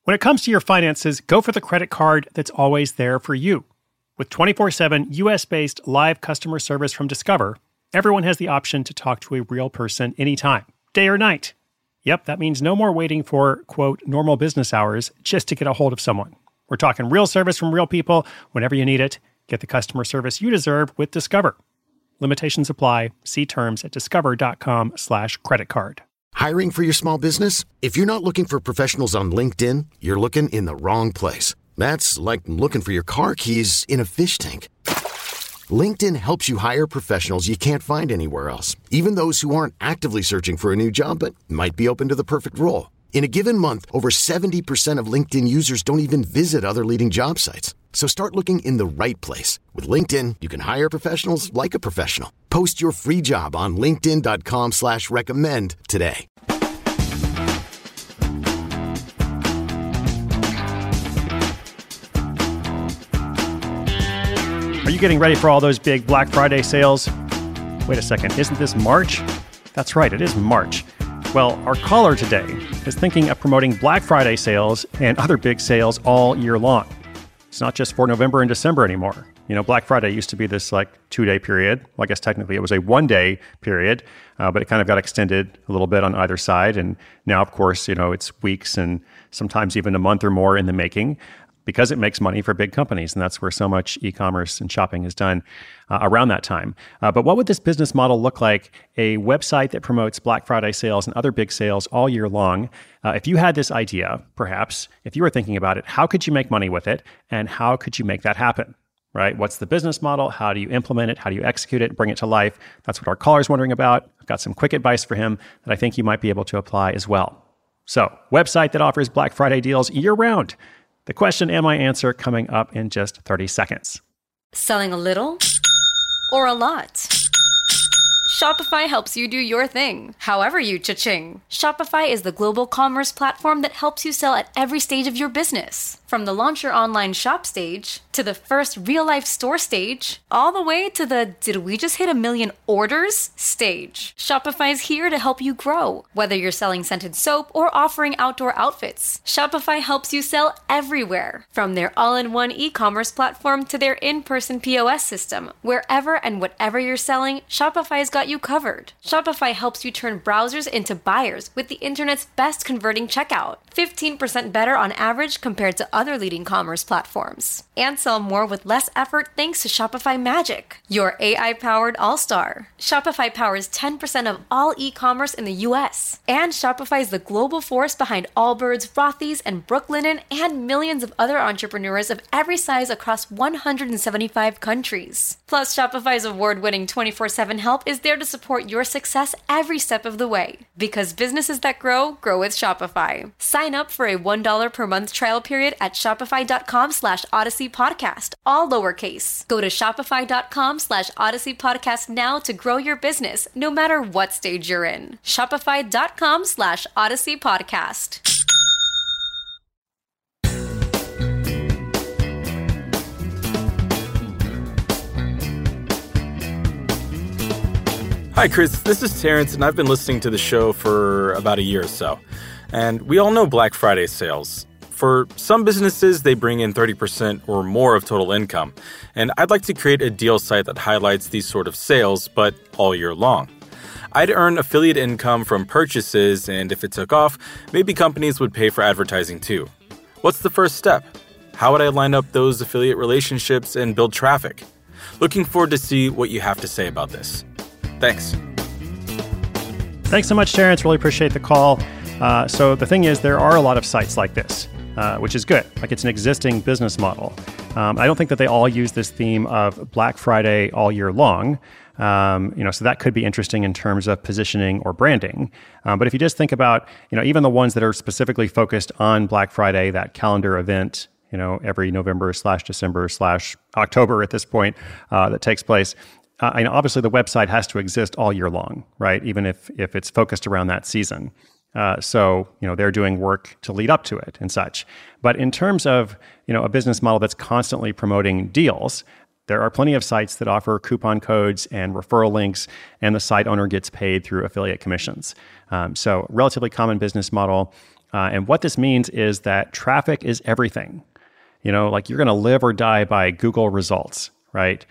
When it comes to your finances, go for the credit card that's always there for you. With 24/7 US-based live customer service from Discover, everyone has the option to talk to a real person anytime, day or night. Yep, that means no more waiting for, quote, normal business hours just to get a hold of someone. We're talking real service from real people whenever you need it. Get the customer service you deserve with Discover. Limitations apply. See terms at discover.com/creditcard. Hiring for your small business? If you're not looking for professionals on LinkedIn, you're looking in the wrong place. That's like looking for your car keys in a fish tank. LinkedIn helps you hire professionals you can't find anywhere else, even those who aren't actively searching for a new job but might be open to the perfect role. In a given month, over 70% of LinkedIn users don't even visit other leading job sites. So start looking in the right place. With LinkedIn, you can hire professionals like a professional. Post your free job on linkedin.com/recommend today. Are you getting ready for all those big Black Friday sales? Wait a second, isn't this March? That's right, it is March. Well, our caller today is thinking of promoting Black Friday sales and other big sales all year long. It's not just for November and December anymore. You know, Black Friday used to be this 2-day period. Well, I guess technically it was a 1-day period, but it kind of got extended a little bit on either side. And now, of course, it's weeks and sometimes even a month or more in the making, because it makes money for big companies. And that's where so much e-commerce and shopping is done around that time. But what would this business model look like? A website that promotes Black Friday sales and other big sales all year long. If you had this idea, perhaps, if you were thinking about it, how could you make money with it? And how could you make that happen? Right? What's the business model? How do you implement it? How do you execute it? Bring it to life? That's what our caller's wondering about. I've got some quick advice for him that I think you might be able to apply as well. So, website that offers Black Friday deals year-round. The question and my answer coming up in just 30 seconds. Selling a little or a lot? Shopify helps you do your thing, however you cha-ching. Shopify is the global commerce platform that helps you sell at every stage of your business. From the launch your online shop stage, to the first real-life store stage, all the way to the did we just hit 1 million orders stage. Shopify's here to help you grow. Whether you're selling scented soap or offering outdoor outfits, Shopify helps you sell everywhere. From their all-in-one e-commerce platform to their in-person POS system, wherever and whatever you're selling, Shopify's got you covered. Shopify helps you turn browsers into buyers with the internet's best converting checkout. 15% better on average compared to other leading commerce platforms. And sell more with less effort thanks to Shopify Magic, your AI-powered all-star. Shopify powers 10% of all e-commerce in the US. And Shopify is the global force behind Allbirds, Rothy's, and Brooklinen, and millions of other entrepreneurs of every size across 175 countries. Plus, Shopify's award-winning 24/7 help is there to support your success every step of the way. Because businesses that grow with Shopify. Sign up for a $1 per month trial period at shopify.com/Odyssey Podcast, all lowercase. Go to shopify.com/Odyssey Podcast now to grow your business, no matter what stage you're in. Shopify.com/Odyssey Podcast. Hi, Chris. This is Terrence, and I've been listening to the show for about a year or so. And we all know Black Friday sales. For some businesses, they bring in 30% or more of total income. And I'd like to create a deal site that highlights these sort of sales, but all year long. I'd earn affiliate income from purchases, and if it took off, maybe companies would pay for advertising too. What's the first step? How would I line up those affiliate relationships and build traffic? Looking forward to see what you have to say about this. Thanks. Thanks so much, Terrence. Really appreciate the call. So the thing is, there are a lot of sites like this, which is good. Like, it's an existing business model. I don't think that they all use this theme of Black Friday all year long. So that could be interesting in terms of positioning or branding. But if you just think about, even the ones that are specifically focused on Black Friday, that calendar event, every November/December/October at this point that takes place. Obviously, the website has to exist all year long, right? Even if it's focused around that season. So they're doing work to lead up to it and such. But in terms of, a business model that's constantly promoting deals, there are plenty of sites that offer coupon codes and referral links, and the site owner gets paid through affiliate commissions. So relatively common business model. And what this means is that traffic is everything. Like you're going to live or die by Google results, right?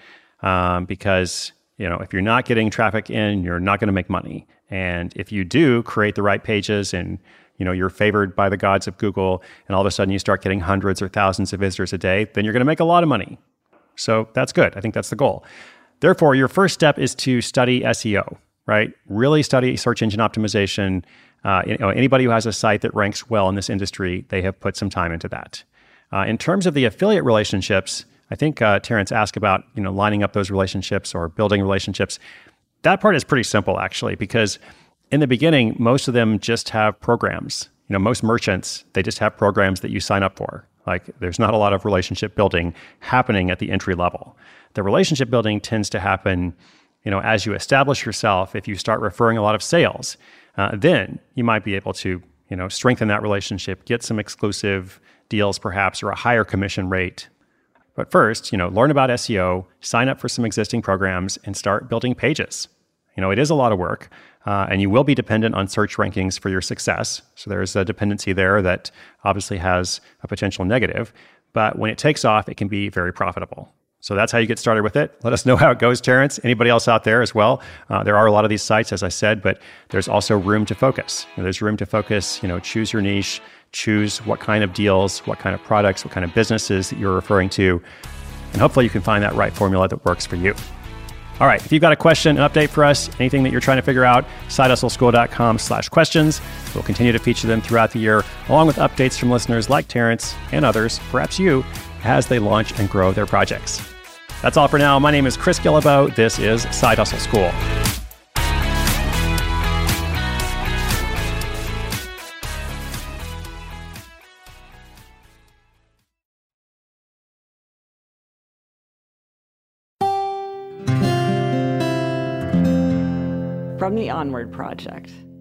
Because, if you're not getting traffic in, you're not going to make money. And if you do create the right pages and, you're favored by the gods of Google, and all of a sudden you start getting hundreds or thousands of visitors a day, then you're going to make a lot of money. So that's good. I think that's the goal. Therefore, your first step is to study SEO, right? Really study search engine optimization. Anybody who has a site that ranks well in this industry, they have put some time into that. In terms of the affiliate relationships, I think Terrence asked about lining up those relationships or building relationships. That part is pretty simple, actually, because in the beginning, most of them just have programs. Most merchants, they just have programs that you sign up for. Like there's not a lot of relationship building happening at the entry level. The relationship building tends to happen, as you establish yourself. If you start referring a lot of sales, then you might be able to, strengthen that relationship, get some exclusive deals perhaps, or a higher commission rate. But first, learn about SEO, sign up for some existing programs, and start building pages. It is a lot of work, and you will be dependent on search rankings for your success. So there's a dependency there that obviously has a potential negative. But when it takes off, it can be very profitable. So that's how you get started with it. Let us know how it goes, Terrence. Anybody else out there as well? There are a lot of these sites, as I said, but there's also room to focus. There's room to focus, choose your niche, choose what kind of deals, what kind of products, what kind of businesses that you're referring to. And hopefully you can find that right formula that works for you. All right, if you've got a question, an update for us, anything that you're trying to figure out, sidehustleschool.com/questions. We'll continue to feature them throughout the year, along with updates from listeners like Terrence and others, perhaps you, as they launch and grow their projects. That's all for now. My name is Chris Guillebeau. This is Side Hustle School. From the Onward Project.